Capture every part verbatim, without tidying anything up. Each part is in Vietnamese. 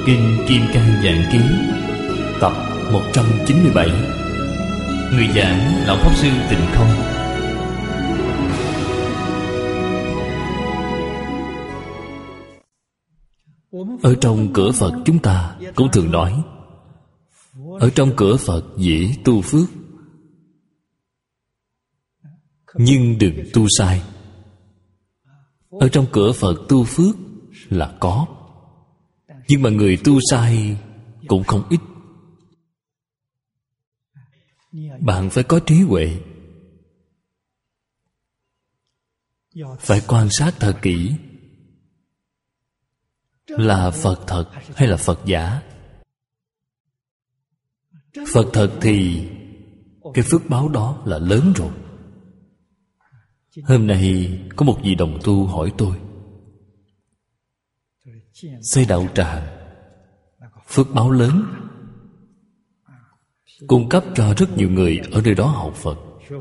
Kinh Kim Cang Giảng Ký tập một trăm chín mươi bảy. Người giảng Lão Pháp Sư Tịnh Không. Ở trong cửa Phật chúng ta cũng thường nói, ở trong cửa Phật dễ tu phước, nhưng đừng tu sai. Ở trong cửa Phật tu phước là có, nhưng mà người tu sai cũng không ít. Bạn phải có trí huệ, phải quan sát thật kỹ, là Phật thật hay là Phật giả. Phật thật thì cái phước báo đó là lớn rồi. Hôm nay có một vị đồng tu hỏi tôi, xây đạo tràng phước báo lớn, cung cấp cho rất nhiều người ở nơi đó học Phật.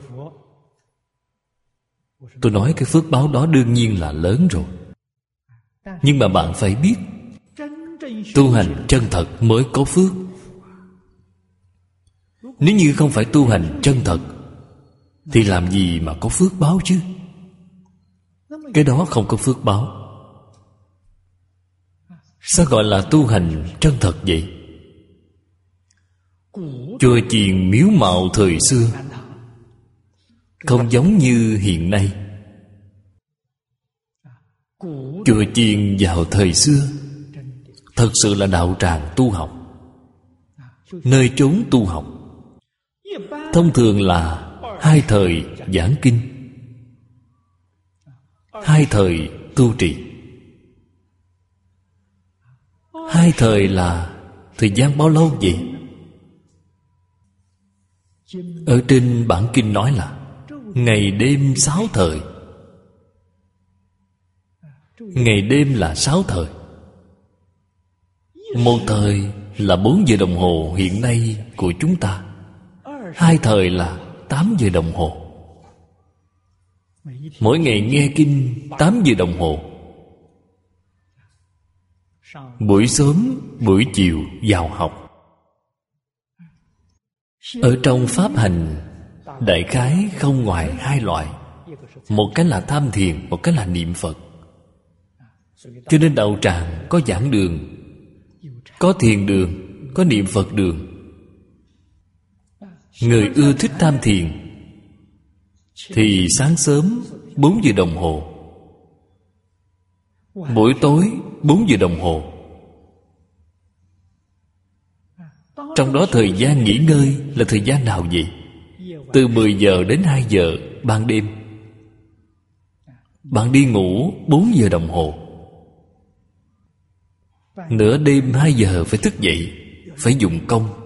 Tôi nói cái phước báo đó đương nhiên là lớn rồi, nhưng mà bạn phải biết, tu hành chân thật mới có phước. Nếu như không phải tu hành chân thật thì làm gì mà có phước báo chứ? Cái đó không có phước báo. Sao gọi là tu hành chân thật vậy? Chùa chiền miếu mạo thời xưa không giống như hiện nay. Chùa chiền vào thời xưa thật sự là đạo tràng tu học, nơi trốn tu học. Thông thường là hai thời giảng kinh, hai thời tu trì. Hai thời là thời gian bao lâu vậy? Ở trên bản kinh nói là ngày đêm sáu thời. Ngày đêm là sáu thời. Một thời là bốn giờ đồng hồ hiện nay của chúng ta. Hai thời là tám giờ đồng hồ. Mỗi ngày nghe kinh tám giờ đồng hồ. Buổi sớm, buổi chiều vào học. Ở trong pháp hành, đại khái không ngoài hai loại. Một cái là tham thiền, một cái là niệm Phật. Cho nên đạo tràng có giảng đường, có thiền đường, có niệm Phật đường. Người ưa thích tham thiền thì sáng sớm bốn giờ đồng hồ, buổi tối bốn giờ đồng hồ. Trong đó thời gian nghỉ ngơi là thời gian nào vậy? Từ mười giờ đến hai giờ ban đêm. Bạn đi ngủ bốn giờ đồng hồ. Nửa đêm hai giờ phải thức dậy, phải dùng công.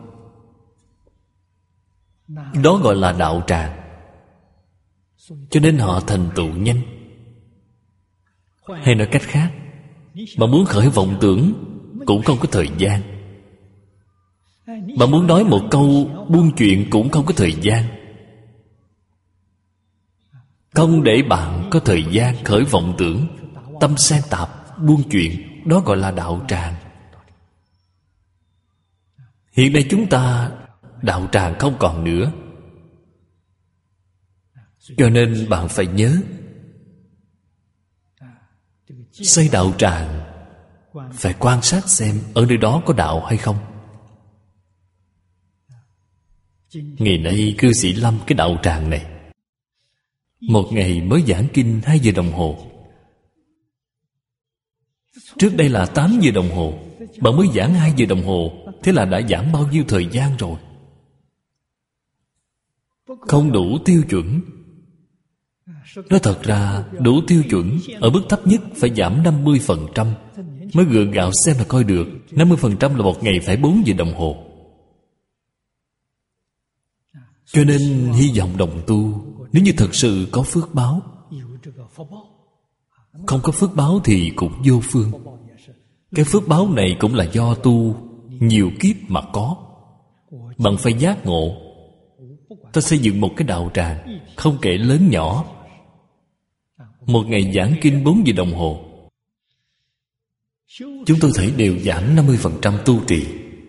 Đó gọi là đạo tràng. Cho nên họ thành tựu nhanh. Hay nói cách khác, mà muốn khởi vọng tưởng cũng không có thời gian. Mà muốn nói một câu buông chuyện cũng không có thời gian. Không để bạn có thời gian khởi vọng tưởng, tâm san tạp, buông chuyện. Đó gọi là đạo tràng. Hiện nay chúng ta đạo tràng không còn nữa. Cho nên bạn phải nhớ, xây đạo tràng phải quan sát xem ở nơi đó có đạo hay không. Ngày nay cư sĩ Lâm cái đạo tràng này, một ngày mới giảng kinh hai giờ đồng hồ. Trước đây là tám giờ đồng hồ, bạn mới giảng hai giờ đồng hồ. Thế là đã giảng bao nhiêu thời gian rồi? Không đủ tiêu chuẩn. Nói thật ra đủ tiêu chuẩn, ở mức thấp nhất phải giảm năm mươi phần trăm mới gượng gạo xem là coi được. Năm mươi phần trăm là một ngày phải bốn giờ đồng hồ. Cho nên hy vọng đồng tu, nếu như thật sự có phước báo, không có phước báo thì cũng vô phương. Cái phước báo này cũng là do tu nhiều kiếp mà có. Bạn phải giác ngộ. Ta xây dựng một cái đạo tràng, không kể lớn nhỏ, một ngày giảng kinh bốn giờ đồng hồ. chúng tôi thấy đều giảm năm mươi phần trăm tu trì.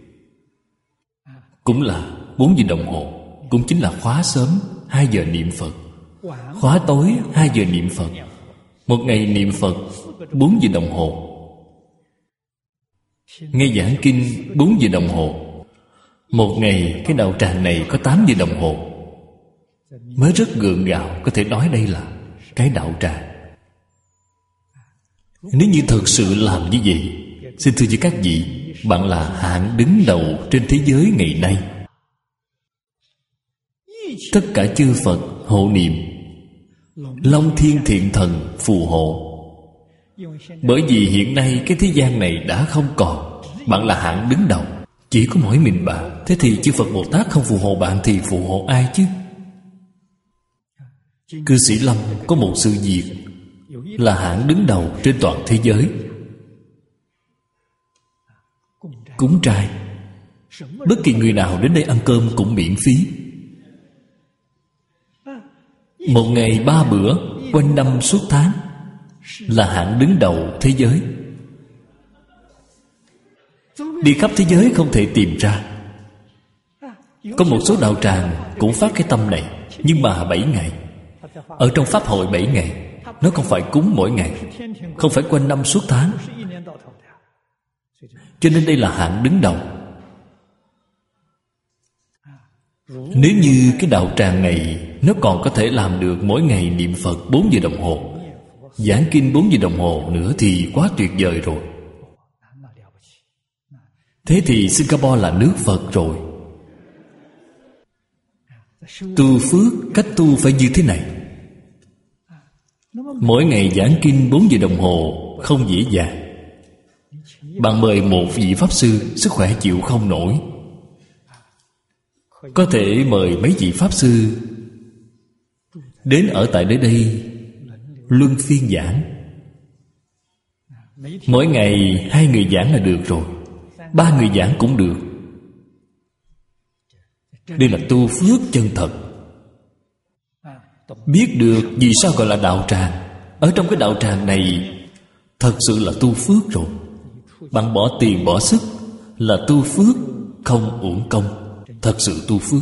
Cũng là bốn giờ đồng hồ, cũng chính là khóa sớm hai giờ niệm Phật, khóa tối hai giờ niệm Phật. Một ngày niệm Phật bốn giờ đồng hồ, nghe giảng kinh bốn giờ đồng hồ. Một ngày cái đạo tràng này có tám giờ đồng hồ, mới rất gượng gạo có thể nói đây là cái đạo tràng. Nếu như thật sự làm như vậy, xin thưa với các vị, bạn là hạng đứng đầu trên thế giới ngày nay. Tất cả chư Phật hộ niệm, Long Thiên Thiện Thần phù hộ. Bởi vì hiện nay cái thế gian này đã không còn, bạn là hạng đứng đầu, chỉ có mỗi mình bạn. Thế thì chư Phật Bồ Tát không phù hộ bạn thì phù hộ ai chứ? Cư sĩ Lâm có một sự việc là hạng đứng đầu trên toàn thế giới. Cúng trai, bất kỳ người nào đến đây ăn cơm cũng miễn phí. Một ngày ba bữa, quanh năm suốt tháng, là hạng đứng đầu thế giới. Đi khắp thế giới không thể tìm ra. Có một số đạo tràng cũng phát cái tâm này, nhưng mà bảy ngày, ở trong pháp hội bảy ngày, nó không phải cúng mỗi ngày, không phải quanh năm suốt tháng. Cho nên đây là hạng đứng đầu. Nếu như cái đạo tràng này nó còn có thể làm được mỗi ngày niệm Phật bốn giờ đồng hồ, giảng kinh bốn giờ đồng hồ nữa thì quá tuyệt vời rồi. Thế thì Singapore là nước Phật rồi. Tu phước, cách tu phải như thế này. Mỗi ngày giảng kinh bốn giờ đồng hồ không dễ dàng. Bạn mời một vị Pháp Sư, sức khỏe chịu không nổi, có thể mời mấy vị Pháp Sư đến ở tại nơi đây luân phiên giảng. Mỗi ngày hai người giảng là được rồi, ba người giảng cũng được. Đây là tu phước chân thật. Biết được vì sao gọi là đạo tràng. Ở trong cái đạo tràng này thật sự là tu phước rồi. Bạn bỏ tiền bỏ sức là tu phước, không uổng công. Thật sự tu phước.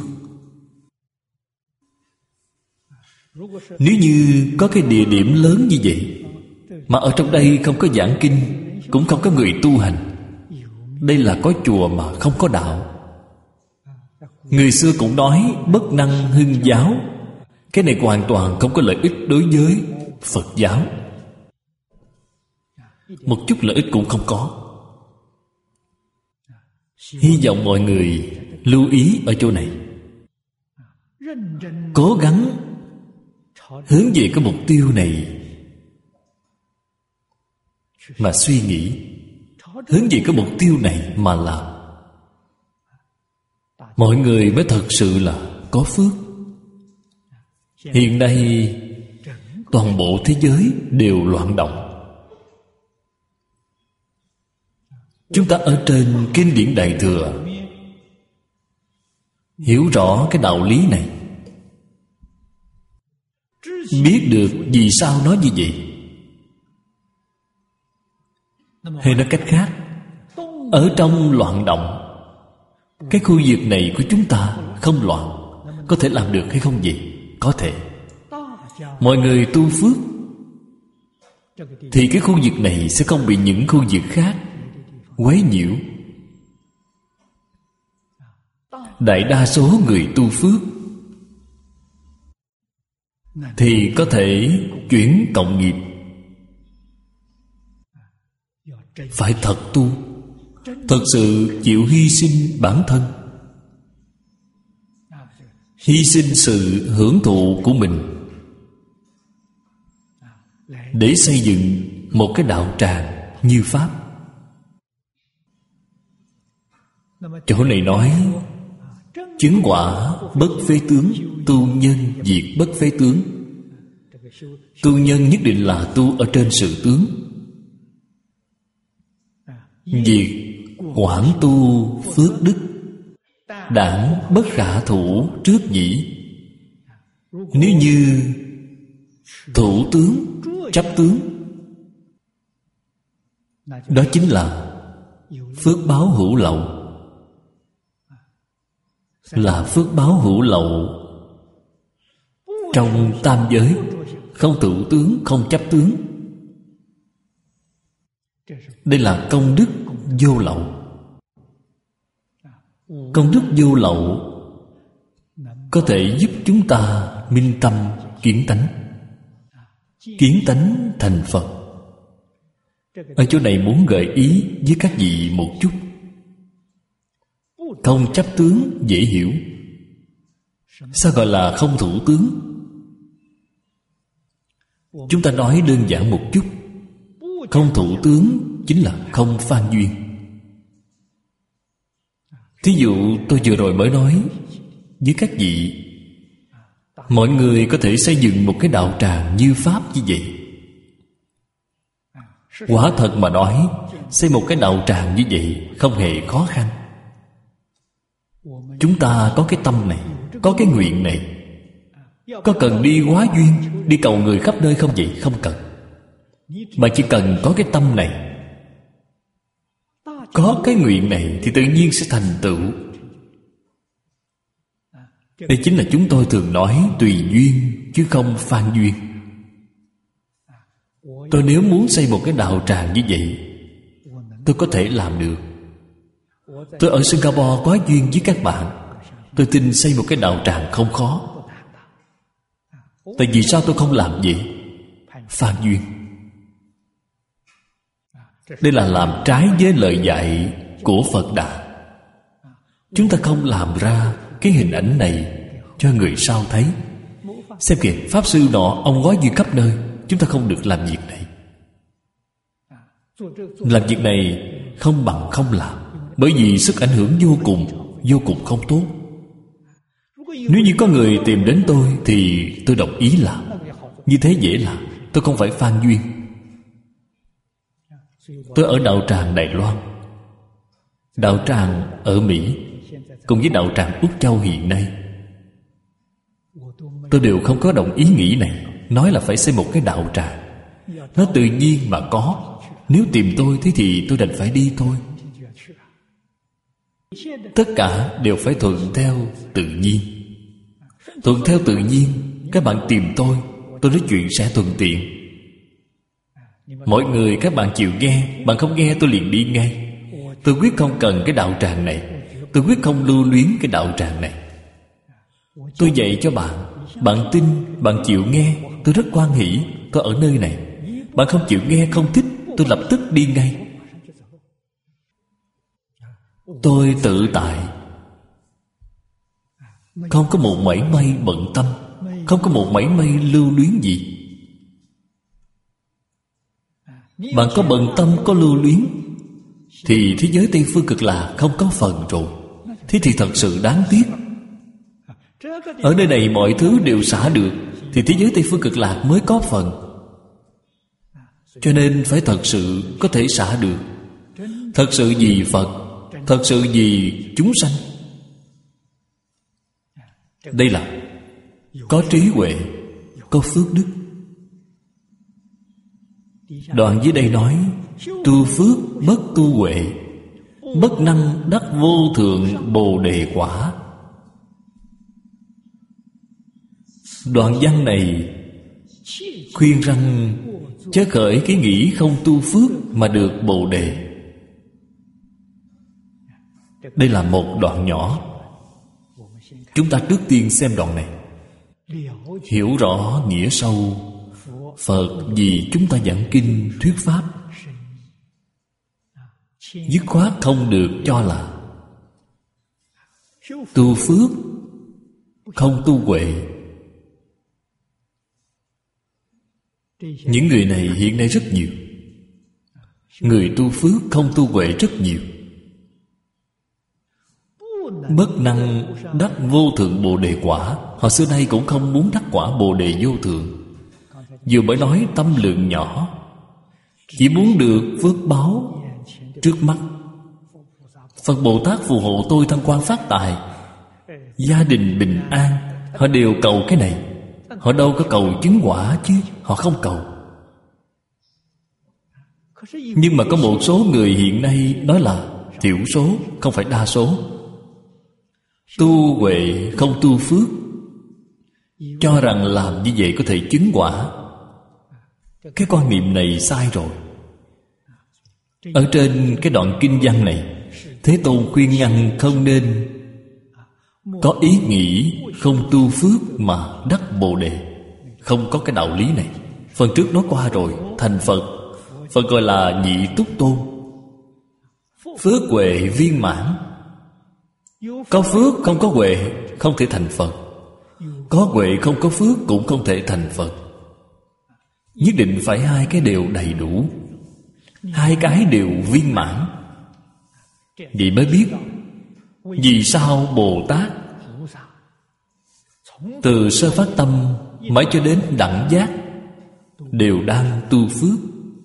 Nếu như có cái địa điểm lớn như vậy mà ở trong đây không có giảng kinh, cũng không có người tu hành, đây là có chùa mà không có đạo. Người xưa cũng nói bất năng hưng giáo. Cái này hoàn toàn không có lợi ích đối với Phật giáo. Một chút lợi ích cũng không có. Hy vọng mọi người lưu ý ở chỗ này, cố gắng hướng về cái mục tiêu này mà suy nghĩ, hướng về cái mục tiêu này mà làm, mọi người mới thật sự là có phước. Hiện nay toàn bộ thế giới đều loạn động. Chúng ta ở trên kinh điển Đại Thừa hiểu rõ cái đạo lý này, biết được vì sao nói như vậy. Hay nói cách khác, ở trong loạn động, cái khu vực này của chúng ta không loạn, có thể làm được hay không vậy? Có thể. Mọi người tu phước thì cái khu vực này sẽ không bị những khu vực khác quấy nhiễu. Đại đa số người tu phước thì có thể chuyển cộng nghiệp. Phải thật tu, thật sự chịu hy sinh bản thân, hy sinh sự hưởng thụ của mình để xây dựng một cái đạo tràng như Pháp. Chỗ này nói chứng quả bất phế tướng, tu nhân diệt bất phế tướng. Tu nhân nhất định là tu ở trên sự tướng, diệt quảng tu phước đức, đảng bất khả thủ trước dĩ. Nếu như thủ tướng chấp tướng Đó chính là phước báo hữu lậu. Là phước báo hữu lậu trong tam giới, không thủ tướng, không chấp tướng. Đây là công đức vô lậu. Công đức vô lậu có thể giúp chúng ta minh tâm kiến tánh. Kiến tánh thành Phật. Ở chỗ này muốn gợi ý với các vị một chút. Không chấp tướng dễ hiểu. Sao gọi là không thủ tướng? Chúng ta nói đơn giản một chút. Không thủ tướng chính là không phan duyên. Thí dụ tôi vừa rồi mới nói với các vị, mọi người có thể xây dựng một cái đạo tràng như Pháp như vậy. Quả thật mà nói, xây một cái đạo tràng như vậy không hề khó khăn. Chúng ta có cái tâm này, có cái nguyện này. Có cần đi hóa duyên, đi cầu người khắp nơi không vậy? Không cần. Mà chỉ cần có cái tâm này, có cái nguyện này thì tự nhiên sẽ thành tựu. Đây chính là chúng tôi thường nói tùy duyên chứ không phan duyên. Tôi nếu muốn xây một cái đạo tràng như vậy, tôi có thể làm được. Tôi ở Singapore có duyên với các bạn, tôi tin xây một cái đạo tràng không khó. Tại vì sao tôi không làm vậy? Phan duyên. Đây là làm trái với lời dạy của Phật Đà. Chúng ta không làm ra cái hình ảnh này cho người sau thấy. Xem kìa, Pháp Sư nọ ông gói duyên khắp nơi. Chúng ta không được làm việc này. Làm việc này không bằng không làm. Bởi vì sức ảnh hưởng vô cùng, vô cùng không tốt. Nếu như có người tìm đến tôi thì tôi đồng ý làm. Như thế dễ làm. Tôi không phải phan duyên. Tôi ở đạo tràng Đài Loan, đạo tràng ở Mỹ, cùng với đạo tràng Úc Châu hiện nay, tôi đều không có đồng ý nghĩ này. Nói là phải xây một cái đạo tràng. Nó tự nhiên mà có. Nếu tìm tôi thế thì tôi đành phải đi thôi. Tất cả đều phải thuận theo tự nhiên. Thuận theo tự nhiên. Các bạn tìm tôi, tôi nói chuyện sẽ thuận tiện. Mọi người các bạn chịu nghe. Bạn không nghe tôi liền đi ngay. Tôi quyết không cần cái đạo tràng này. Tôi quyết không lưu luyến cái đạo tràng này. Tôi dạy cho bạn. Bạn tin, bạn chịu nghe, tôi rất hoan hỷ. Tôi ở nơi này. Bạn không chịu nghe, không thích, tôi lập tức đi ngay. Tôi tự tại, không có một mảy may bận tâm, không có một mảy may lưu luyến gì. Bạn có bận tâm, có lưu luyến thì thế giới Tây Phương Cực Lạc không có phần rồi. Thế thì thật sự đáng tiếc. Ở nơi này mọi thứ đều xả được thì thế giới Tây Phương Cực Lạc mới có phần. Cho nên phải thật sự có thể xả được. Thật sự vì Phật, thật sự vì chúng sanh. Đây là có trí huệ, có phước đức. Đoạn dưới đây nói: tu phước bất tu huệ, bất năng đắc vô thượng bồ đề quả. Đoạn văn này khuyên rằng chớ khởi cái nghĩ không tu phước mà được bồ đề. Đây là một đoạn nhỏ. Chúng ta trước tiên xem đoạn này, hiểu rõ nghĩa sâu. Phật vì chúng ta giảng kinh thuyết pháp, dứt khoát không được cho là tu phước không tu huệ. Những người này hiện nay rất nhiều. Người tu phước không tu huệ rất nhiều. Bất năng đắc vô thượng bồ đề quả. Họ xưa nay cũng không muốn đắc quả bồ đề vô thượng. Vừa mới nói tâm lượng nhỏ, chỉ muốn được phước báo trước mắt. Phật Bồ Tát phù hộ tôi thăng quan phát tài, gia đình bình an. Họ đều cầu cái này. Họ đâu có cầu chứng quả chứ. Họ không cầu. Nhưng mà có một số người hiện nay nói là thiểu số, không phải đa số. Tu huệ không tu phước, cho rằng làm như vậy có thể chứng quả. Cái quan niệm này sai rồi. Ở trên cái đoạn kinh văn này, Thế Tôn khuyên ngăn không nên có ý nghĩ không tu phước mà đắc Bồ Đề. Không có cái đạo lý này. Phần trước nói qua rồi. Thành Phật, Phật gọi là nhị túc tôn. Phước huệ viên mãn. Có phước không có huệ không thể thành Phật. Có huệ không có phước cũng không thể thành Phật. Nhất định phải hai cái đều đầy đủ, hai cái đều viên mãn. Vậy mới biết vì sao Bồ Tát từ sơ phát tâm mãi cho đến đẳng giác đều đang tu phước.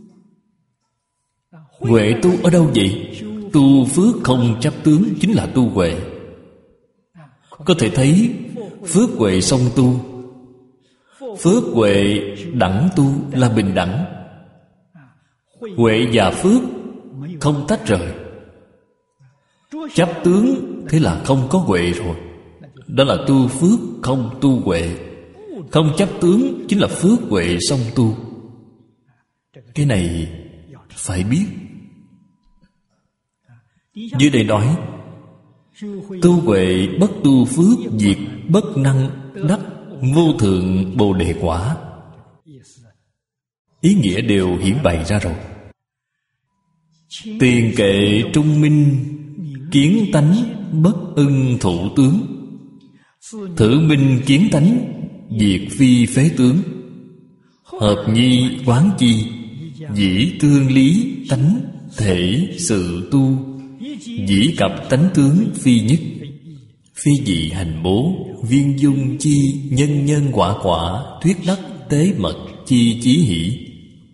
Huệ tu ở đâu vậy? Tu phước không chấp tướng chính là tu huệ. Có thể thấy phước huệ song tu. Phước huệ đẳng tu là bình đẳng. Huệ và phước không tách rời. Chấp tướng thế là không có huệ rồi. Đó là tu phước không tu huệ. Không chấp tướng chính là phước huệ song tu. Cái này phải biết. Dưới đây nói tu huệ bất tu phước, diệt bất năng đắc vô thượng Bồ Đề quả. Ý nghĩa đều hiển bày ra rồi. Tiền kệ trung minh, kiến tánh bất ưng thủ tướng. Thử minh kiến tánh, diệt phi phế tướng. Hợp nhi quán chi, dĩ tương lý tánh thể sự tu. Dĩ cập tánh tướng phi nhất. Phi dị hành bố, viên dung chi nhân nhân quả quả. Thuyết đắc tế mật chi chí hỷ.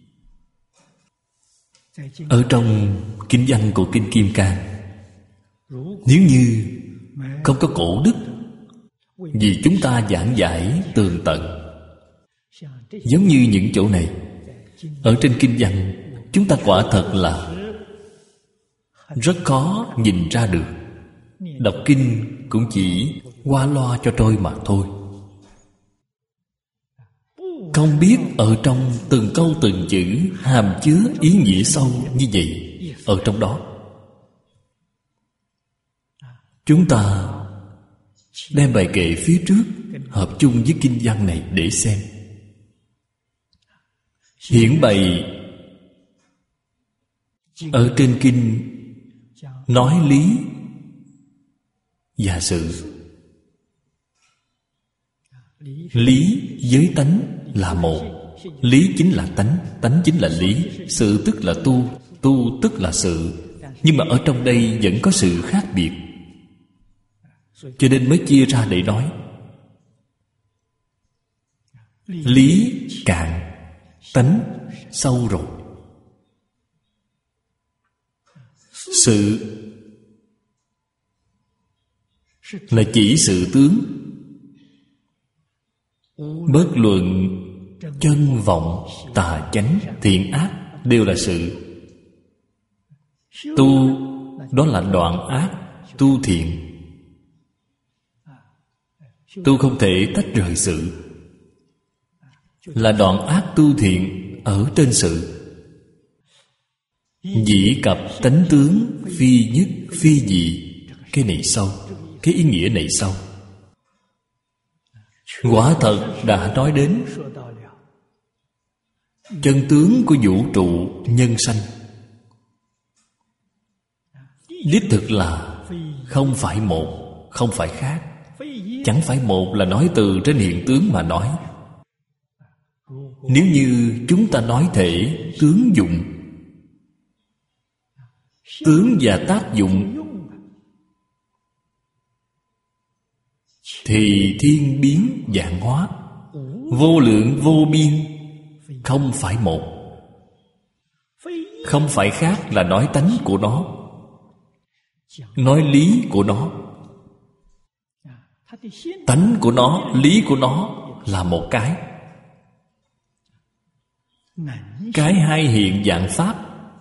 Ở trong kinh văn của Kinh Kim Cang, nếu như không có cổ đức, vì chúng ta giảng giải tường tận, giống như những chỗ này, ở trên kinh văn chúng ta quả thật là rất khó nhìn ra được. Đọc kinh cũng chỉ qua loa cho trôi mà thôi. Không biết ở trong từng câu từng chữ hàm chứa ý nghĩa sâu như vậy. Ở trong đó chúng ta đem bài kệ phía trước hợp chung với kinh văn này để xem. Hiển bày ở trên kinh nói lý và sự. Lý với tánh là một. Lý chính là tánh, tánh chính là lý. Sự tức là tu, tu tức là sự. Nhưng mà ở trong đây vẫn có sự khác biệt, cho nên mới chia ra để nói. Lý cạn, tánh sâu rồi. Sự là chỉ sự tướng. Bất luận chân vọng, tà chánh, thiện ác đều là sự. Tu đó là đoạn ác, tu thiện. Tu không thể tách rời sự. Là đoạn ác tu thiện ở trên sự. Dĩ cập tánh tướng phi nhất phi dị. Cái này sâu, cái ý nghĩa này sâu. Quả thật đã nói đến chân tướng của vũ trụ nhân sanh. Đích thực là không phải một, không phải khác. Chẳng phải một là nói từ trên hiện tướng mà nói. Nếu như chúng ta nói thể tướng dụng, tướng và tác dụng, thì thiên biến vạn hóa, vô lượng vô biên, không phải một. Không phải khác là nói tánh của nó, nói lý của nó. Tánh của nó, lý của nó là một cái. Cái hai hiện dạng pháp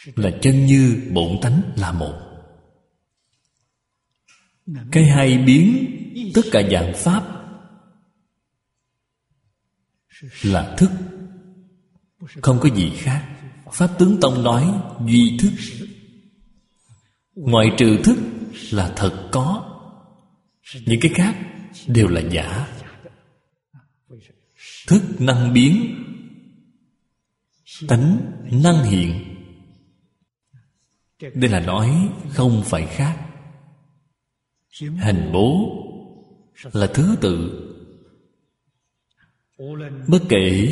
là chân như bổn tánh là một. Cái hai biến tất cả dạng pháp là thức, không có gì khác. Pháp Tướng Tông nói duy thức, ngoại trừ thức là thật có, những cái khác đều là giả. Thức năng biến, tánh năng hiện. Đây là nói không phải khác. Hành bố là thứ tự. Bất kể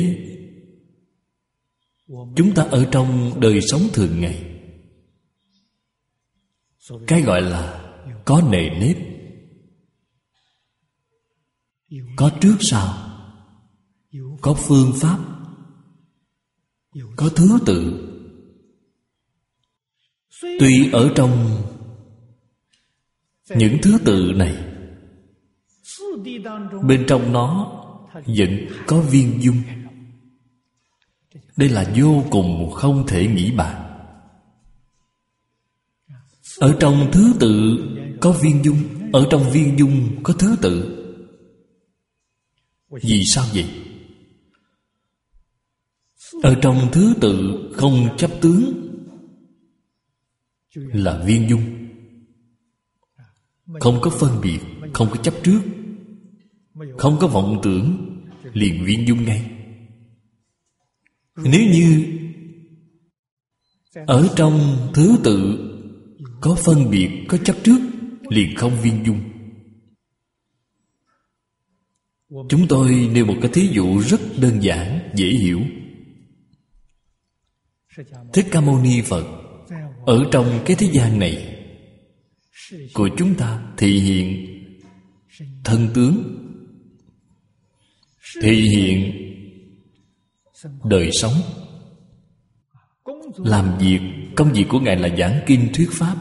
chúng ta ở trong đời sống thường ngày, cái gọi là có nề nếp, có trước sau, có phương pháp, có thứ tự. Tuy ở trong những thứ tự này, bên trong nó vẫn có viên dung. Đây là vô cùng không thể nghĩ bàn. Ở trong thứ tự có viên dung, ở trong viên dung có thứ tự. Vì sao vậy? Ở trong thứ tự không chấp tướng là viên dung, không có phân biệt, không có chấp trước, không có vọng tưởng, liền viên dung ngay. Nếu như ở trong thứ tự có phân biệt, có chấp trước, liền không viên dung. Chúng tôi nêu một cái thí dụ rất đơn giản, dễ hiểu. Thích Ca Mâu Ni Phật ở trong cái thế gian này của chúng ta thị hiện thân tướng, thị hiện đời sống, làm việc. Công việc của Ngài là giảng kinh thuyết pháp.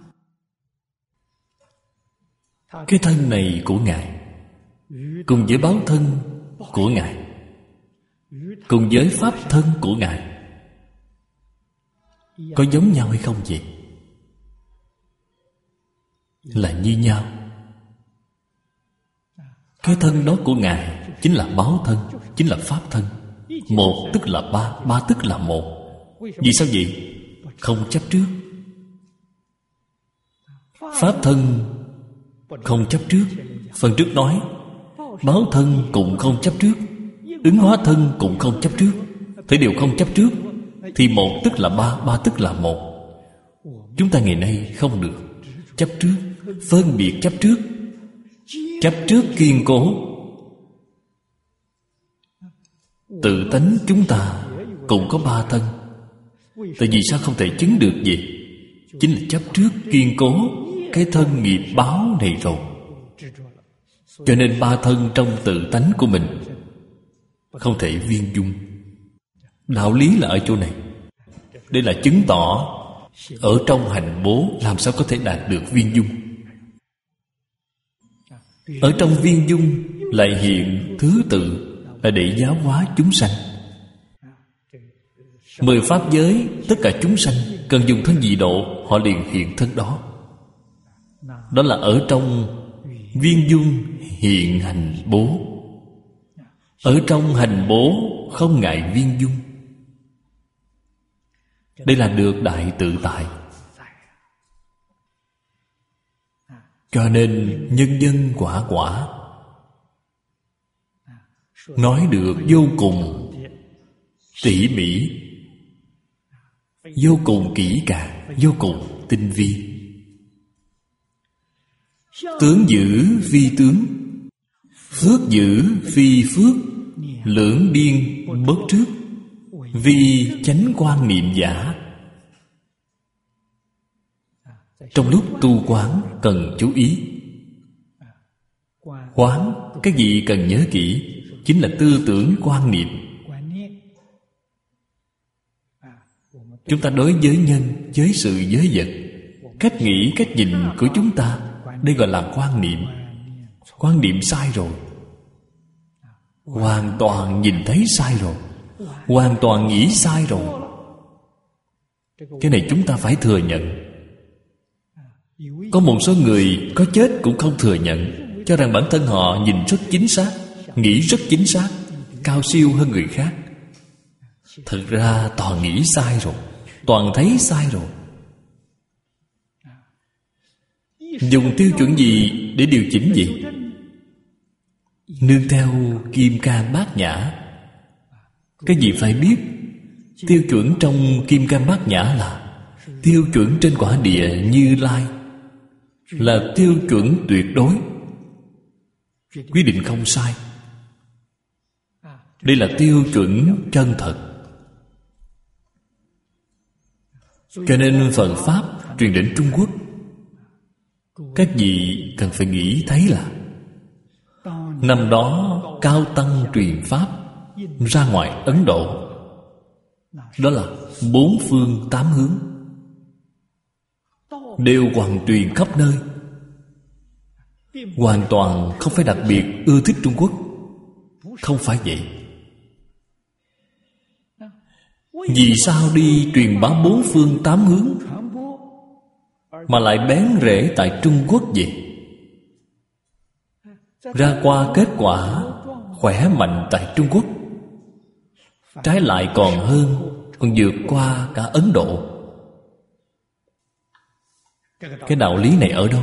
Cái thân này của Ngài cùng với báo thân của Ngài, cùng với pháp thân của Ngài có giống nhau hay không vậy? Là như nhau. Cái thân đó của Ngài chính là báo thân, chính là pháp thân. Một tức là ba, ba tức là một. Vì sao vậy? Không chấp trước. Pháp thân không chấp trước. Phần trước nói báo thân cũng không chấp trước, ứng hóa thân cũng không chấp trước. Thế đều không chấp trước thì một tức là ba, ba tức là một. Chúng ta ngày nay không được chấp trước, phân biệt chấp trước. Chấp trước kiên cố. Tự tánh chúng ta cũng có ba thân. Tại vì sao không thể chứng được gì? Chính là chấp trước kiên cố cái thân nghiệp báo này rồi. Cho nên ba thân trong tự tánh của mình không thể viên dung. Đạo lý là ở chỗ này. Đây là chứng tỏ ở trong hành bố làm sao có thể đạt được viên dung. Ở trong viên dung lại hiện thứ tự, là để giáo hóa chúng sanh. Mười pháp giới, tất cả chúng sanh cần dùng thân gì độ, họ liền hiện thân đó. Đó là ở trong viên dung hiện hành bố. Ở trong hành bố không ngại viên dung. Đây là được đại tự tại. Cho nên nhân nhân quả quả nói được vô cùng tỉ mỉ, vô cùng kỹ càng, vô cùng tinh vi. Tướng giữ phi tướng, phước giữ phi phước, lưỡng biên bất trước, vì chánh quan niệm giả. Trong lúc tu quán cần chú ý. Quán, cái gì cần nhớ kỹ? Chính là tư tưởng quan niệm. Chúng ta đối với nhân, với sự, với vật, cách nghĩ, cách nhìn của chúng ta, đây gọi là quan niệm. Quan niệm sai rồi, hoàn toàn nhìn thấy sai rồi, hoàn toàn nghĩ sai rồi. Cái này chúng ta phải thừa nhận. Có một số người có chết cũng không thừa nhận, cho rằng bản thân họ nhìn rất chính xác, nghĩ rất chính xác, cao siêu hơn người khác. Thực ra toàn nghĩ sai rồi, toàn thấy sai rồi. Dùng tiêu chuẩn gì để điều chỉnh gì? Nương theo Kim Cang Bát Nhã. Cái gì phải biết? Tiêu chuẩn trong Kim Cang Bát Nhã là tiêu chuẩn trên quả địa Như Lai, là tiêu chuẩn tuyệt đối, quyết định không sai. Đây là tiêu chuẩn chân thật. Cho nên Phật Pháp truyền đến Trung Quốc, các vị cần phải nghĩ thấy là năm đó Cao Tăng truyền Pháp ra ngoài Ấn Độ, đó là bốn phương tám hướng, đều hoàn truyền khắp nơi. Hoàn toàn không phải đặc biệt ưa thích Trung Quốc. Không phải vậy. Vì sao đi truyền bá bốn phương tám hướng mà lại bén rễ tại Trung Quốc vậy? Ra qua kết quả khỏe mạnh tại Trung Quốc, trái lại còn hơn, còn vượt qua cả Ấn Độ. Cái đạo lý này ở đâu?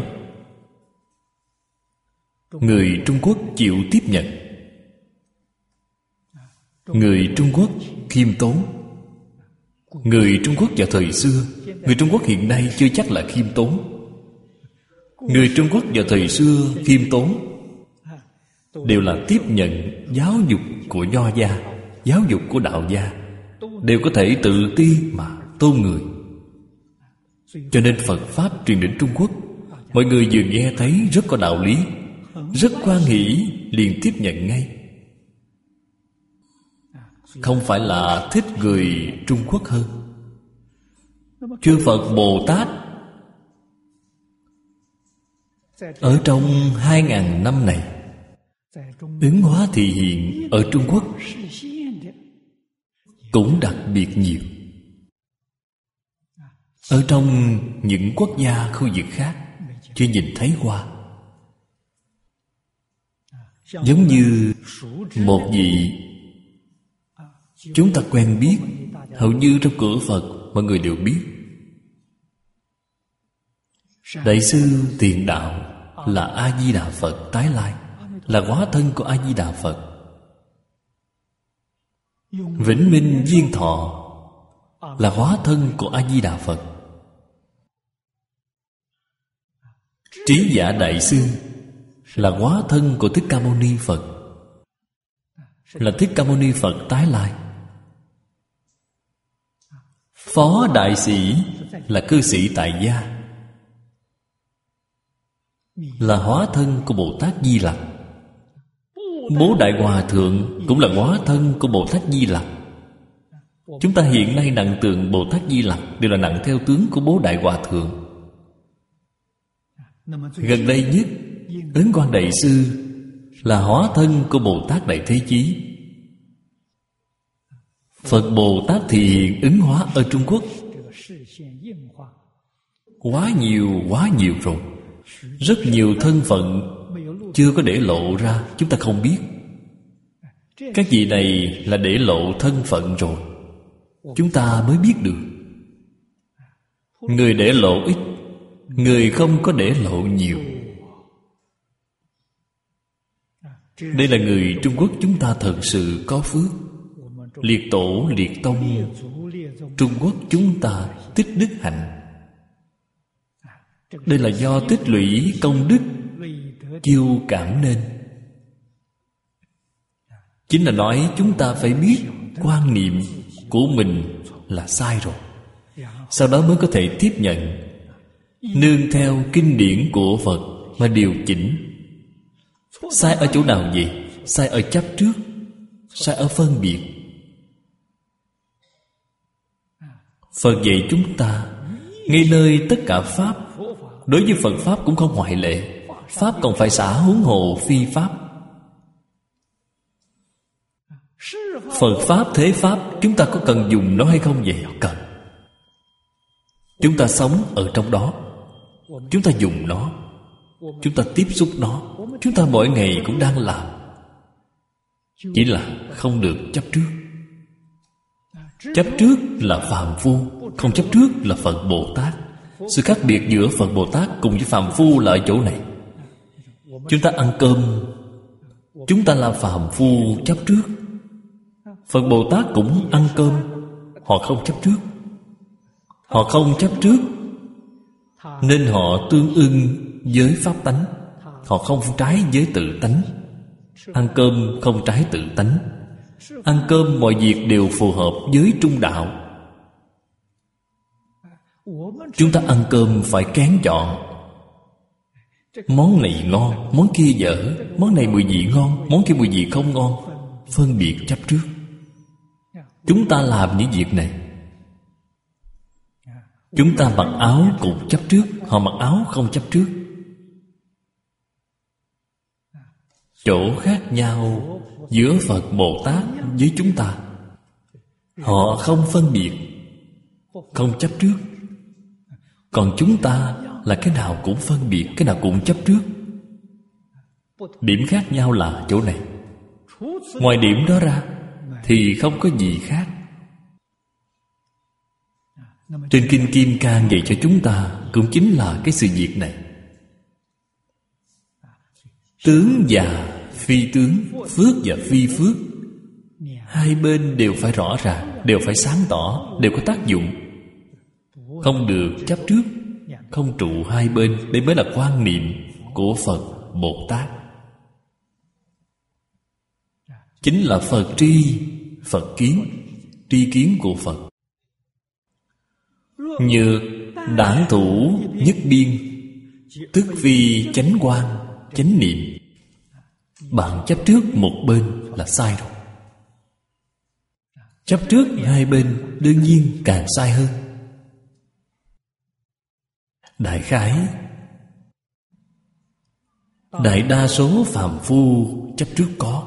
Người Trung Quốc chịu tiếp nhận. Người Trung Quốc khiêm tốn. Người Trung Quốc vào thời xưa, người Trung Quốc hiện nay chưa chắc là khiêm tốn. Người Trung Quốc vào thời xưa khiêm tốn đều là tiếp nhận giáo dục của Nho gia, giáo dục của Đạo gia, đều có thể tự ti mà tôn người. Cho nên Phật Pháp truyền đến Trung Quốc, mọi người vừa nghe thấy rất có đạo lý, rất hoan hỷ, liền tiếp nhận ngay. Không phải là thích người Trung Quốc hơn. Chư Phật Bồ Tát ở trong hai ngàn năm này ứng hóa thị hiện ở Trung Quốc cũng đặc biệt nhiều. Ở trong những quốc gia khu vực khác chưa nhìn thấy qua. Giống như một vị chúng ta quen biết, hầu như trong cửa Phật mọi người đều biết. Đại sư Tiền Đạo là A-di-đà Phật tái lai, là hóa thân của A-di-đà Phật. Vĩnh Minh Viên Thọ là hóa thân của A-di-đà Phật. Trí Giả Đại Sư là hóa thân của Thích Ca Mâu Ni Phật, là Thích Ca Mâu Ni Phật tái lai. Phó Đại Sĩ là cư sĩ tại gia, là hóa thân của Bồ Tát Di Lặc. Bố Đại Hòa Thượng cũng là hóa thân của Bồ Tát Di Lặc. Chúng ta hiện nay nặng tượng Bồ Tát Di Lặc đều là nặng theo tướng của Bố Đại Hòa Thượng. Gần đây nhất, Ấn Quang Đại Sư là hóa thân của Bồ Tát Đại Thế Chí. Phật Bồ Tát thì hiện ứng hóa ở Trung Quốc quá nhiều, quá nhiều rồi. Rất nhiều thân phận chưa có để lộ ra, chúng ta không biết. Các vị này là để lộ thân phận rồi, chúng ta mới biết được. Người để lộ ít, người không có để lộ nhiều. Đây là người Trung Quốc chúng ta thật sự có phước. Liệt tổ liệt tông Trung Quốc chúng ta tích đức hạnh. Đây là do tích lũy công đức chiêu cảm nên. Chính là nói chúng ta phải biết quan niệm của mình là sai rồi, sau đó mới có thể tiếp nhận, nương theo kinh điển của Phật mà điều chỉnh. Sai ở chỗ nào vậy? Sai ở chấp trước, sai ở phân biệt. Phật dạy chúng ta ngay nơi tất cả Pháp, đối với Phật Pháp cũng không ngoại lệ. Pháp còn phải xả huống hồ phi Pháp. Phật Pháp thế Pháp, chúng ta có cần dùng nó hay không vậy? Cần. Chúng ta sống ở trong đó, chúng ta dùng nó, chúng ta tiếp xúc nó, chúng ta mỗi ngày cũng đang làm. Chỉ là không được chấp trước. Chấp trước là phàm phu, không chấp trước là Phật Bồ Tát. Sự khác biệt giữa Phật Bồ Tát cùng với phàm phu là ở chỗ này. Chúng ta ăn cơm, chúng ta là phàm phu chấp trước. Phật Bồ Tát cũng ăn cơm, họ không chấp trước. Họ không chấp trước, nên họ tương ưng với pháp tánh. Họ không trái với tự tánh. Ăn cơm không trái tự tánh. Ăn cơm mọi việc đều phù hợp với trung đạo. Chúng ta ăn cơm phải kén chọn. Món này ngon, món kia dở. Món này mùi vị ngon, món kia mùi vị không ngon. Phân biệt chấp trước. Chúng ta làm những việc này. Chúng ta mặc áo cũng chấp trước, họ mặc áo không chấp trước. Chỗ khác nhau giữa Phật Bồ Tát với chúng ta. Họ không phân biệt, không chấp trước. Còn chúng ta là cái nào cũng phân biệt, cái nào cũng chấp trước. Điểm khác nhau là chỗ này. Ngoài điểm đó ra thì không có gì khác. Trên Kinh Kim Cang dạy cho chúng ta cũng chính là cái sự việc này. Tướng và phi tướng, phước và phi phước, hai bên đều phải rõ ràng, đều phải sáng tỏ, đều có tác dụng. Không được chấp trước, không trụ hai bên. Đây mới là quan niệm của Phật Bồ Tát. Chính là Phật tri, Phật kiến, tri kiến của Phật. Nhược đản thủ nhất biên, tức phi chánh quan, chánh niệm. Bạn chấp trước một bên là sai rồi. Chấp trước hai bên đương nhiên càng sai hơn. Đại khái, đại đa số phàm phu chấp trước có,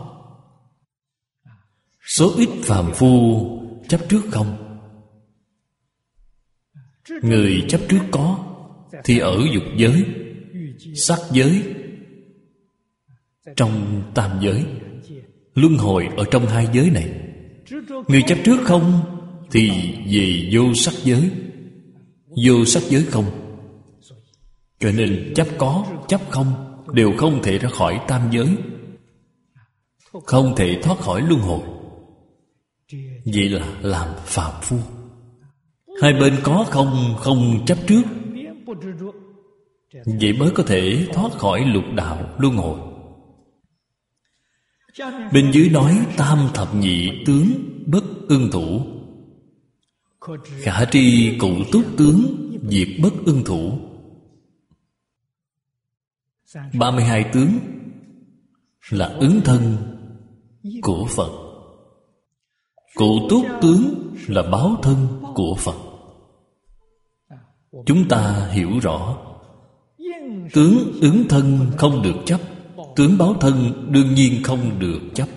số ít phàm phu chấp trước không. Người chấp trước có thì ở dục giới, sắc giới, trong tam giới, luân hồi ở trong hai giới này. Người chấp trước không thì về vô sắc giới, vô sắc giới không. Cho nên chấp có, chấp không đều không thể ra khỏi tam giới, không thể thoát khỏi luân hồi. Vậy là làm phàm phu. Hai bên có không, không chấp trước, vậy mới có thể thoát khỏi lục đạo luân hồi. Bên dưới nói tam thập nhị tướng bất ưng thủ, khả tri cụ túc tướng diệt bất ưng thủ. Ba mươi hai tướng là ứng thân của Phật. Cụ túc tướng là báo thân của Phật. Chúng ta hiểu rõ, tướng ứng thân không được chấp, tướng báo thân đương nhiên không được chấp.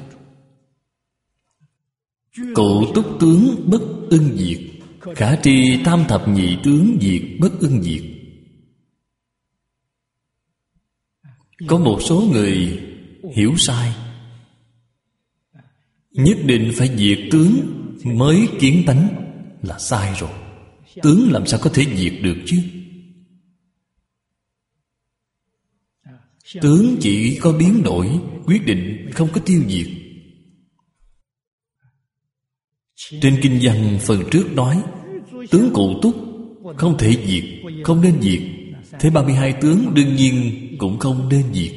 Cụ túc tướng bất ưng diệt, khả tri tam thập nhị tướng diệt bất ưng diệt. Có một số người hiểu sai, nhất định phải diệt tướng mới kiến tánh, là sai rồi. Tướng làm sao có thể diệt được chứ? Tướng chỉ có biến đổi, quyết định không có tiêu diệt. Trên kinh văn phần trước nói tướng cụ túc không thể diệt, không nên diệt. Thế ba mươi hai tướng đương nhiên cũng không nên diệt.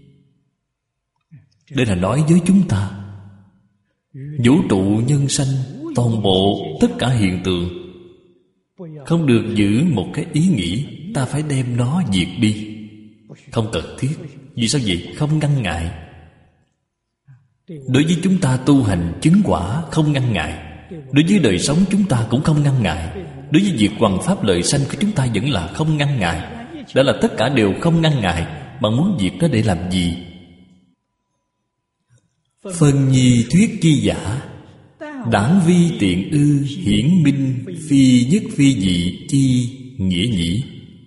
Đây là nói với chúng ta, vũ trụ nhân sanh, toàn bộ tất cả hiện tượng, không được giữ một cái ý nghĩ ta phải đem nó diệt đi. Không cần thiết. Vì sao vậy? Không ngăn ngại. Đối với chúng ta tu hành chứng quả không ngăn ngại. Đối với đời sống chúng ta cũng không ngăn ngại. Đối với việc hoằng pháp lợi sanh của chúng ta vẫn là không ngăn ngại. Đã là tất cả đều không ngăn ngại, bạn muốn diệt nó để làm gì? Phân nhi thuyết chi giả, đảng vi tiện ư hiển minh phi nhất phi dị chi nghĩa nhĩ.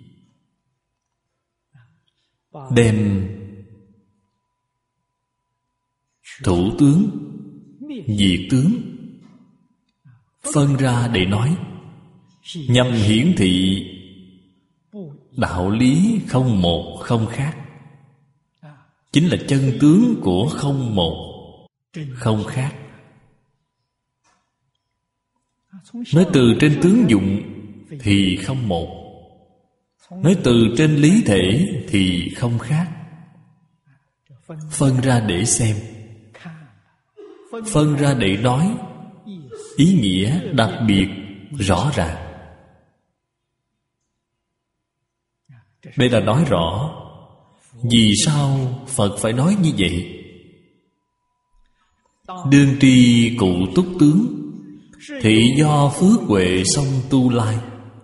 Đem thủ tướng, diệt tướng phân ra để nói, nhằm hiển thị đạo lý không một không khác, chính là chân tướng của không một không khác. Nói từ trên tướng dụng thì không một, nói từ trên lý thể thì không khác. Phân ra để xem, phân ra để nói, ý nghĩa đặc biệt rõ ràng. Đây là nói rõ vì sao Phật phải nói như vậy. Đương tri cụ túc tướng, thị do phước huệ song tu lai.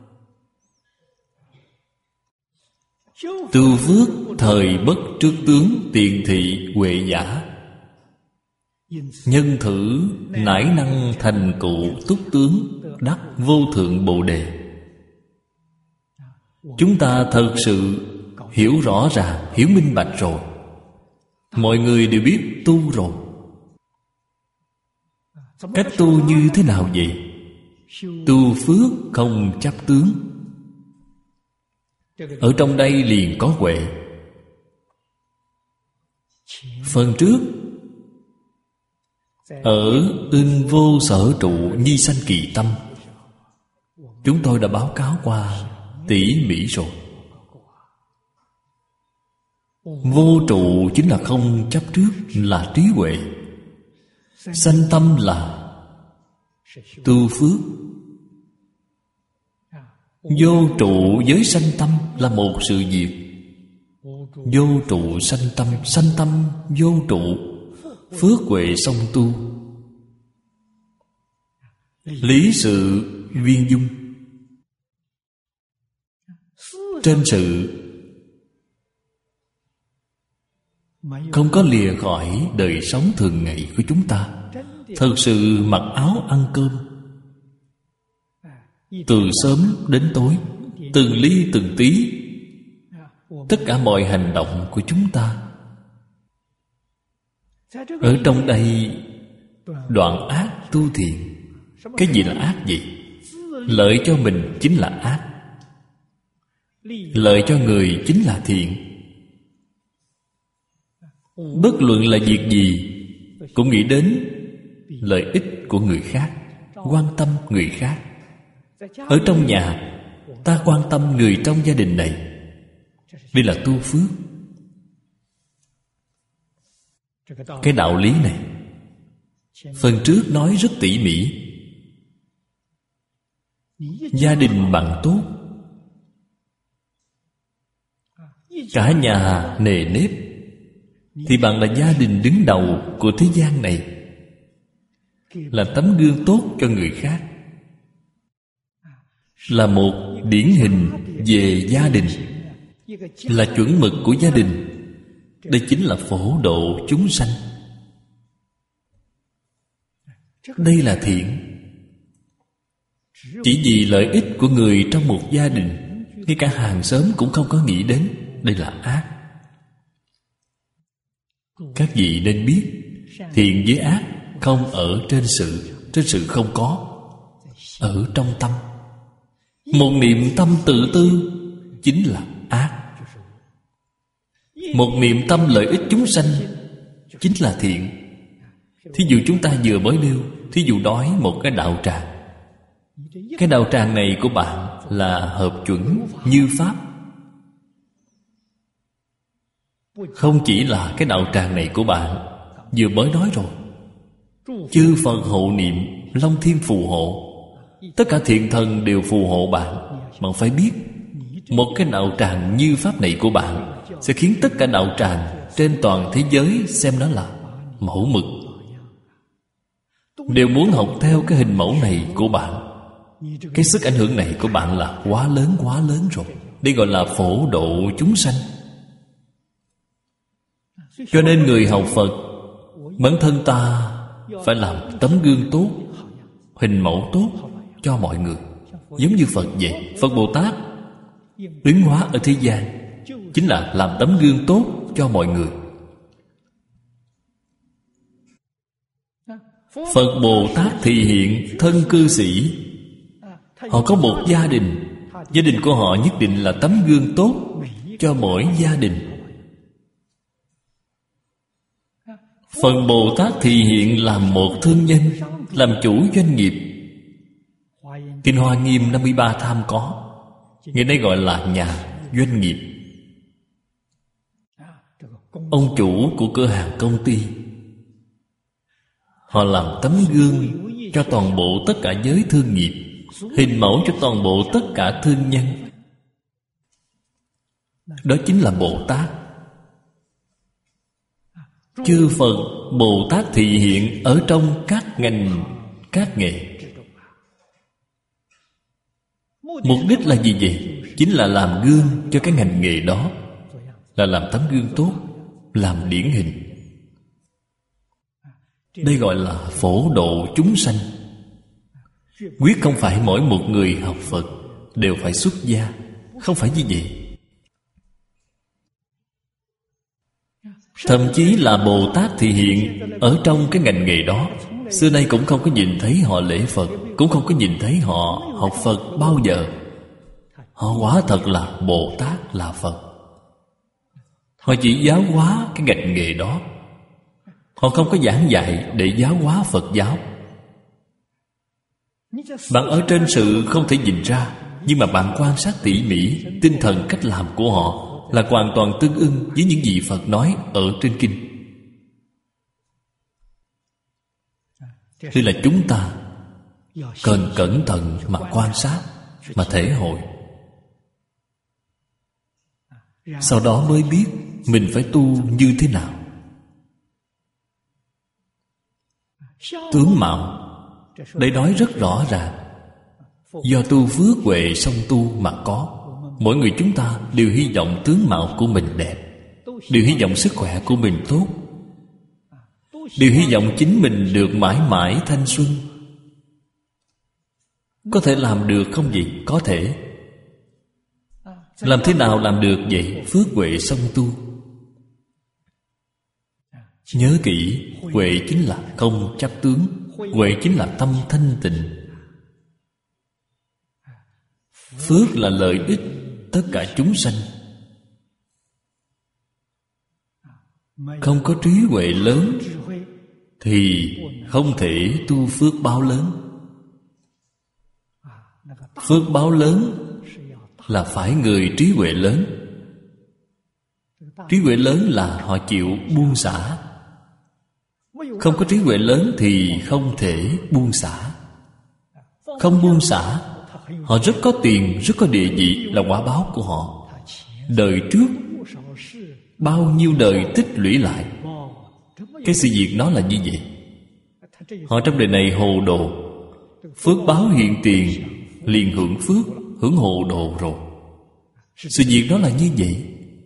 Tu phước thời bất trước tướng, tiền thị huệ giả. Nhân thử nải năng thành cụ túc tướng, đắc vô thượng bồ đề. Chúng ta thật sự hiểu rõ ràng, hiểu minh bạch rồi. Mọi người đều biết tu rồi. Cách tu như thế nào vậy? Tu phước không chấp tướng. Ở trong đây liền có huệ. Phần trước ở ưng vô sở trụ nhi sanh kỳ tâm, chúng tôi đã báo cáo qua tỉ mỉ rồi. Vô trụ chính là không chấp trước, là trí huệ. Sanh tâm là tu phước. Vô trụ với sanh tâm là một sự việc. Vô trụ sanh tâm, sanh tâm vô trụ, phước huệ song tu. Lý sự viên dung. Trên sự không có lìa khỏi đời sống thường ngày của chúng ta. Thật sự mặc áo ăn cơm, từ sớm đến tối, từng ly từng tí, tất cả mọi hành động của chúng ta. Ở trong đây đoạn ác tu thiện. Cái gì là ác gì? Lợi cho mình chính là ác, lợi cho người chính là thiện. Bất luận là việc gì cũng nghĩ đến lợi ích của người khác, quan tâm người khác. Ở trong nhà, ta quan tâm người trong gia đình này. Đây là tu phước. Cái đạo lý này phần trước nói rất tỉ mỉ. Gia đình bạn tốt, cả nhà nề nếp, thì bạn là gia đình đứng đầu của thế gian này, là tấm gương tốt cho người khác, là một điển hình về gia đình, là chuẩn mực của gia đình. Đây chính là phổ độ chúng sanh. Đây là thiện. Chỉ vì lợi ích của người trong một gia đình, ngay cả hàng xóm cũng không có nghĩ đến. Đây là ác. Các vị nên biết, thiện với ác không ở trên sự. Trên sự không có, ở trong tâm. Một niệm tâm tự tư chính là ác. Một niệm tâm lợi ích chúng sanh chính là thiện. Thí dụ chúng ta vừa mới nêu, thí dụ đói một cái đạo tràng. Cái đạo tràng này của bạn là hợp chuẩn như Pháp. Không chỉ là cái đạo tràng này của bạn, vừa mới nói rồi, chư Phật hộ niệm, Long Thiên phù hộ, tất cả thiện thần đều phù hộ bạn. Bạn phải biết, một cái đạo tràng như Pháp này của bạn sẽ khiến tất cả đạo tràng trên toàn thế giới xem nó là mẫu mực, đều muốn học theo cái hình mẫu này của bạn. Cái sức ảnh hưởng này của bạn là quá lớn, quá lớn rồi. Đây gọi là phổ độ chúng sanh. Cho nên người học Phật, bản thân ta phải làm tấm gương tốt, hình mẫu tốt cho mọi người. Giống như Phật vậy. Phật Bồ Tát Ứng hóa ở thế gian chính là làm tấm gương tốt cho mọi người. Phật Bồ Tát thị hiện thân cư sĩ. Họ có một gia đình. Gia đình của họ nhất định là tấm gương tốt cho mỗi gia đình. Phật Bồ Tát thị hiện làm một thương nhân, làm chủ doanh nghiệp. Kinh Hoa Nghiêm năm mươi ba tham có. Ngày nay gọi là nhà doanh nghiệp. Ông chủ của cửa hàng công ty, họ làm tấm gương cho toàn bộ tất cả giới thương nghiệp, hình mẫu cho toàn bộ tất cả thương nhân. Đó chính là Bồ Tát. Chư Phật Bồ Tát thị hiện ở trong các ngành, các nghề. Mục đích là gì vậy? Chính là làm gương cho cái ngành nghề đó, là làm tấm gương tốt, làm điển hình. Đây gọi là phổ độ chúng sanh. Quyết không phải mỗi một người học Phật đều phải xuất gia, không phải như vậy. Thậm chí là Bồ Tát thị hiện ở trong cái ngành nghề đó, xưa nay cũng không có nhìn thấy họ lễ Phật, cũng không có nhìn thấy họ học Phật bao giờ. Họ quả thật là Bồ Tát, là Phật. Họ chỉ giáo hóa cái ngành nghề đó. Họ không có giảng dạy để giáo hóa Phật giáo. Bạn ở trên sự không thể nhìn ra, nhưng mà bạn quan sát tỉ mỉ, tinh thần cách làm của họ là hoàn toàn tương ưng với những gì Phật nói ở trên kinh. Đây là chúng ta cần cẩn thận mà quan sát, mà thể hội. Sau đó mới biết mình phải tu như thế nào. Tướng mạo, đây nói rất rõ ràng, do tu phước huệ song tu mà có. Mỗi người chúng ta đều hy vọng tướng mạo của mình đẹp, đều hy vọng sức khỏe của mình tốt, đều hy vọng chính mình được mãi mãi thanh xuân. Có thể làm được không vậy? Có thể. Làm thế nào làm được vậy? Phước huệ song tu. Nhớ kỹ, huệ chính là không chấp tướng, huệ chính là tâm thanh tịnh. Phước là lợi ích tất cả chúng sanh. Không có trí huệ lớn thì không thể tu phước báo lớn. Phước báo lớn là phải người trí huệ lớn. Trí huệ lớn là họ chịu buông xả. Không có trí huệ lớn thì không thể buông xả. Không buông xả, họ rất có tiền, rất có địa vị, là quả báo của họ. Đời trước bao nhiêu đời tích lũy lại, cái sự việc đó là như vậy. Họ trong đời này hồ đồ, phước báo hiện tiền, liền hưởng phước, hưởng hồ đồ rồi. Sự việc đó là như vậy.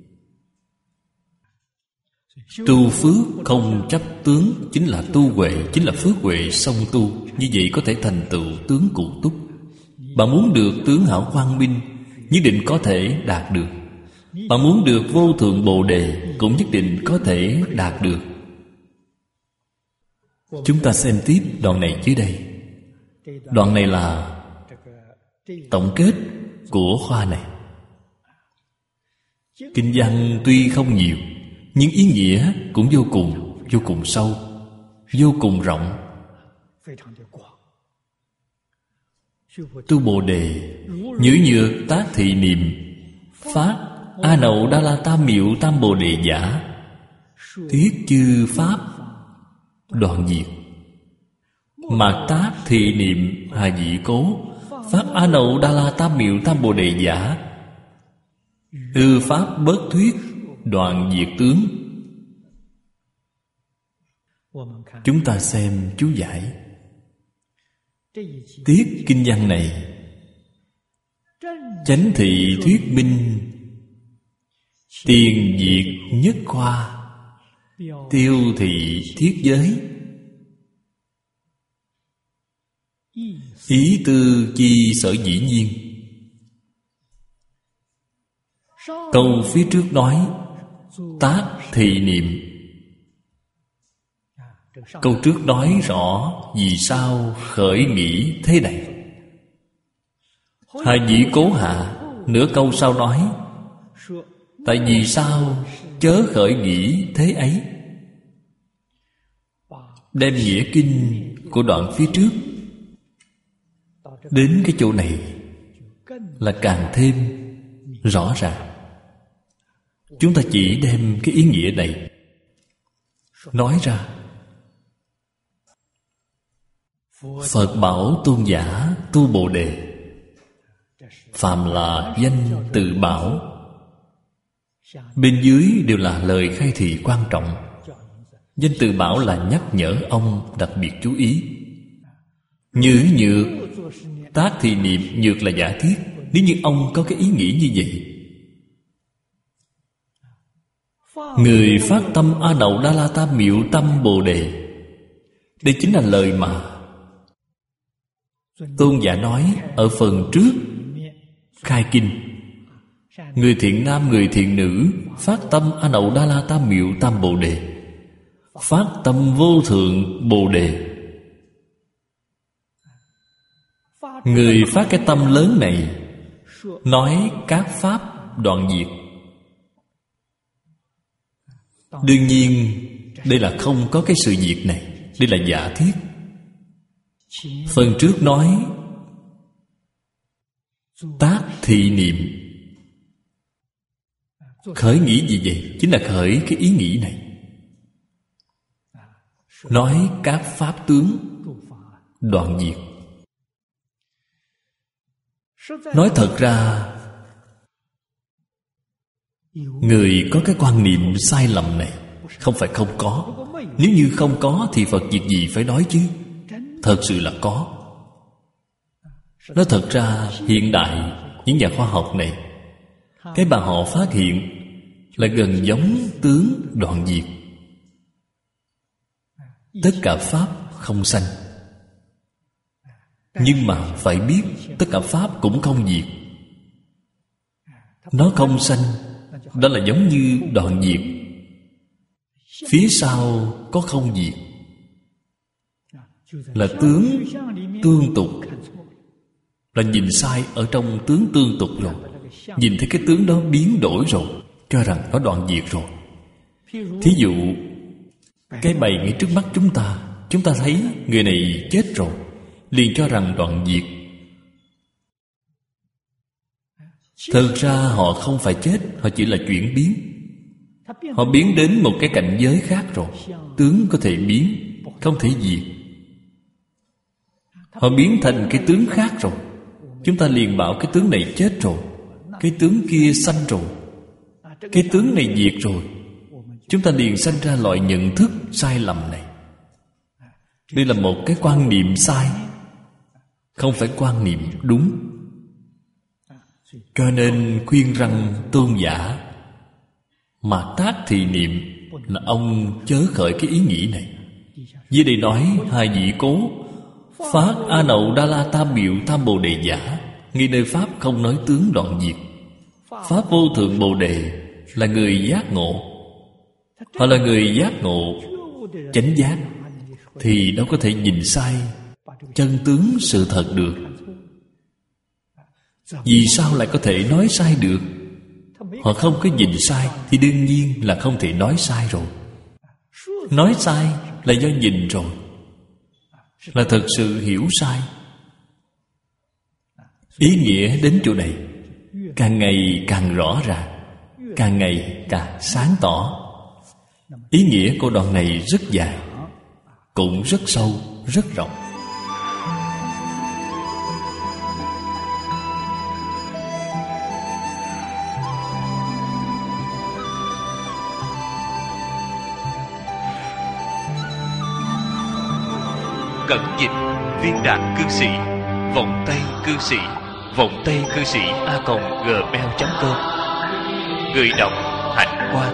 Tu phước không chấp tướng chính là tu huệ, chính là phước huệ song tu. Như vậy có thể thành tựu tướng cụ túc. Bạn muốn được tướng hảo quang minh, nhất định có thể đạt được. Bạn muốn được vô thượng bồ đề, cũng nhất định có thể đạt được. Chúng ta xem tiếp đoạn này dưới đây. Đoạn này là tổng kết của khoa này. Kinh văn tuy không nhiều, nhưng ý nghĩa cũng vô cùng, vô cùng sâu, vô cùng rộng. Tu Bồ Đề, nhữ nhược tác thị niệm, phát A Nậu Đa La Tam Miệu Tam Bồ Đề Giả, thiết chư pháp đoạn diệt. Mạt tác thị niệm hà dị cố, phát A Nậu Đa La Tam Miệu Tam Bồ Đề Giả, ư pháp bất thuyết đoạn diệt tướng. Chúng ta xem chú giải. Tiết kinh văn này chánh thị thuyết minh, tiền diệt nhất khoa, tiêu thị thiết giới, ý tư chi sở dĩ nhiên. Câu phía trước nói tác thị niệm. Câu trước nói rõ vì sao khởi nghĩ thế này. Hai vị cố hạ nửa câu sau nói tại vì sao chớ khởi nghĩ thế ấy. Đem nghĩa kinh của đoạn phía trước đến cái chỗ này là càng thêm rõ ràng. Chúng ta chỉ đem cái ý nghĩa này nói ra. Phật bảo tôn giả tu Bồ Đề, phàm là danh tự bảo. Bên dưới đều là lời khai thị quan trọng. Danh tự bảo là nhắc nhở ông đặc biệt chú ý. Nhữ nhược, tác thị niệm, nhược là giả thiết. Nếu như ông có cái ý nghĩ như vậy, người phát tâm A Đậu Đa La Tam Miệu Tâm Bồ Đề, đây chính là lời mà tôn giả nói ở phần trước khai kinh. Người thiện nam, người thiện nữ phát tâm A Đậu Đa La Tam Miệu Tam Bồ Đề, phát tâm vô thượng Bồ Đề. Người phát cái tâm lớn này nói các pháp đoạn diệt. Đương nhiên đây là không có cái sự việc này, đây là giả thiết. Phần trước nói tác thị niệm. Khởi nghĩ gì vậy? Chính là khởi cái ý nghĩ này. Nói các pháp tướng đoạn diệt. Nói thật ra, người có cái quan niệm sai lầm này không phải không có. Nếu như không có thì Phật việc gì phải nói chứ. Thật sự là có. Nói thật ra hiện đại những nhà khoa học này, cái mà họ phát hiện là gần giống tướng đoạn diệt. Tất cả pháp không sanh, nhưng mà phải biết tất cả pháp cũng không diệt. Nó không sanh, đó là giống như đoạn diệt. Phía sau có không diệt, là tướng tương tục. Là nhìn sai ở trong tướng tương tục rồi. Nhìn thấy cái tướng đó biến đổi rồi, cho rằng nó đoạn diệt rồi. Thí dụ cái bầy ngay trước mắt chúng ta, chúng ta thấy người này chết rồi, liền cho rằng đoạn diệt. Thực ra họ không phải chết, họ chỉ là chuyển biến. Họ biến đến một cái cảnh giới khác rồi. Tướng có thể biến, không thể diệt. Họ biến thành cái tướng khác rồi. Chúng ta liền bảo cái tướng này chết rồi, cái tướng kia sanh rồi, cái tướng này diệt rồi. Chúng ta liền sanh ra loại nhận thức sai lầm này. Đây là một cái quan niệm sai, không phải quan niệm đúng. Cho nên khuyên rằng tôn giả mà tác thị niệm là ông chớ khởi cái ý nghĩ này. Dưới đây nói hai vị cố phát A Nậu Đa La Tam Miệu Tam Bồ Đề giả, ngay nơi pháp không nói tướng đoạn diệt. Pháp vô thượng Bồ Đề là người giác ngộ. Họ là người giác ngộ chánh giác, thì đâu có thể nhìn sai chân tướng sự thật được. Vì sao lại có thể nói sai được? Họ không có nhìn sai thì đương nhiên là không thể nói sai rồi. Nói sai là do nhìn rồi, là thật sự hiểu sai. Ý nghĩa đến chỗ này càng ngày càng rõ ràng, càng ngày càng sáng tỏ. Ý nghĩa của đoạn này rất dài, cũng rất sâu, rất rộng. Cẩn dịch viên đạt cư sĩ, vọng tây cư sĩ, vọng tây cư sĩ a còng gmail chấm com. Người đọc Hạnh Quang.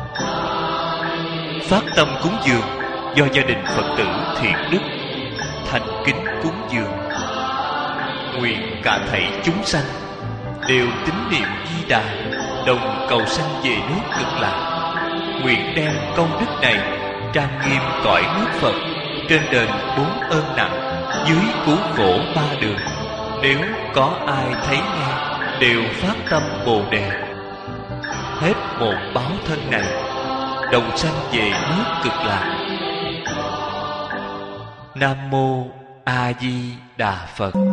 Phát tâm cúng dường do gia đình Phật tử thiện đức thành kính cúng dường. Nguyện cả thảy chúng sanh đều tín niệm Di Đà, đồng cầu sanh về nước Cực Lạc. Nguyện đem công đức này trang nghiêm cõi nước Phật, trên đền bốn ơn nặng, dưới cứu khổ ba đường. Nếu có ai thấy nghe, đều phát tâm Bồ Đề. Hết một báo thân này, đồng sanh về nước Cực Lạc. Nam mô A Di Đà Phật.